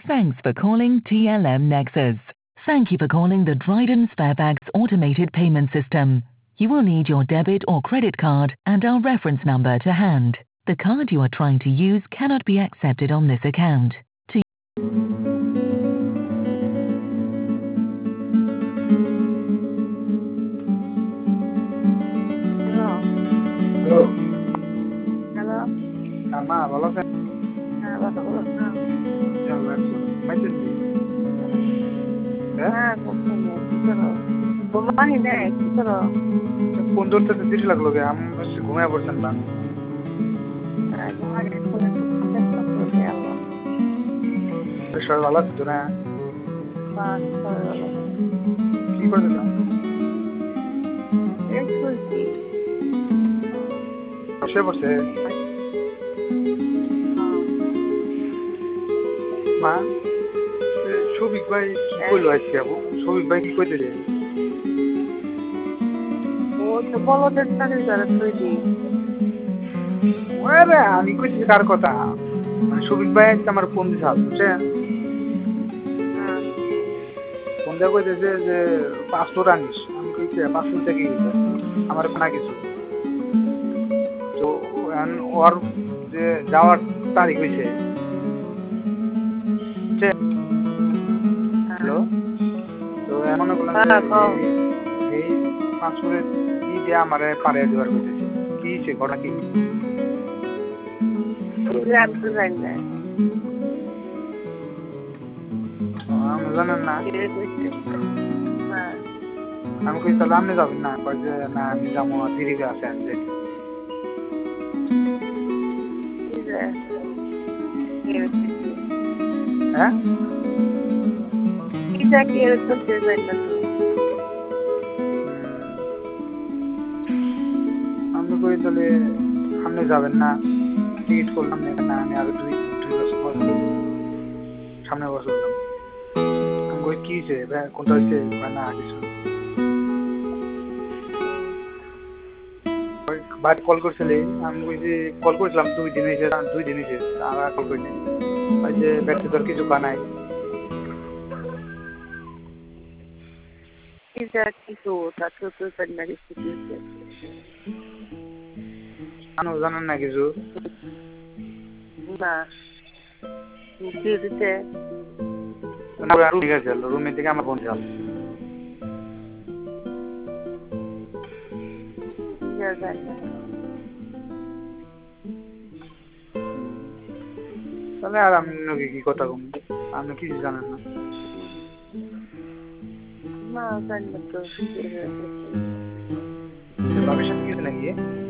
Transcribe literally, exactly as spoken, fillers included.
Thanks for calling T L M Nexus. Thank you for calling the Dryden Sparebags automated payment system. You will need your debit or credit card and our reference number to hand. The card you are trying to use cannot be accepted on this account. To Hello. Hello. Hello. Ama, ভালো আছেন? হ্যাঁ, কথা বলো না। আল্লাহ ঘুমাইতেছি। হ্যাঁ? হ্যাঁ, করছি না। কি করো? ঘুমাই নাই, কি করো? ফোন ধরতে দেরি লাগলো গে, আমি হচ্ছে ঘুমায় পড়ছেন না। হ্যাঁ, ঘুমাই নাই, ফোনে একটু চেষ্টা করে আল্লাহ। সবাই ভালো আছে তো না? বাস করে গেল। কি করতেছেন? এই শুইছি। বসে পড়ছে। মা, শফিক ভাই কি করলো আজকে? শফিক ভাই কি করতেছে? ও তো বলদের চাকরি করে তৈরি। ওরে আমি কইতেছি কার কথা? মানে শফিক ভাই আজকে আমার ফোন দিছে, বুঝছেন? হ্যাঁ। ফোন দিয়ে কইতেছে যে পাসপোর্ট আনিস। আমি কইছি পাসপোর্ট দেখি আমার না কিছু। তো ওর যে যাওয়ার তারিখ হয়েছে। হ্যালো, তো এমন এই পাসপোর্টের ই দিয়ে আমার পারে দেওয়ার করতেছে। কি হয়েছে, ঘটনা কি? আমি তো জানি না। আমি জানেন না। হ্যাঁ। আমি কই তাহলে আপনি যাবেন না? কয় যে না আমি যাবো, দিদিকে আছে আমি যাই। হ্যাঁ? কি জানি করতে জানি না তো। আমি কই তাহলে আপনি যাবেন না? টিকিট করলাম না, আমি আরো দুই দুই বছর পর সামনের বছর যাবো। আমি কই কি হয়েছে, কোনটা হয়েছে? না কিছু। বাট কল করছিলি, আমি কইছি কল করেছিলাম দুই দিন হয়েছে, দুই দিন হয়েছে আর কল করিনি। ওই যে ব্যাটারি তোর কিছু বানাই কিছু তা তো তো জানি না কিছু জানেন না কিছু? না কি দিতে রুমে থেকে আমার ফোন চাল তাহলে আর আমি কি কথা কম, আপনি কিছু জানেন না। না জানি না তো বাবার সাথে কিছু নাকি?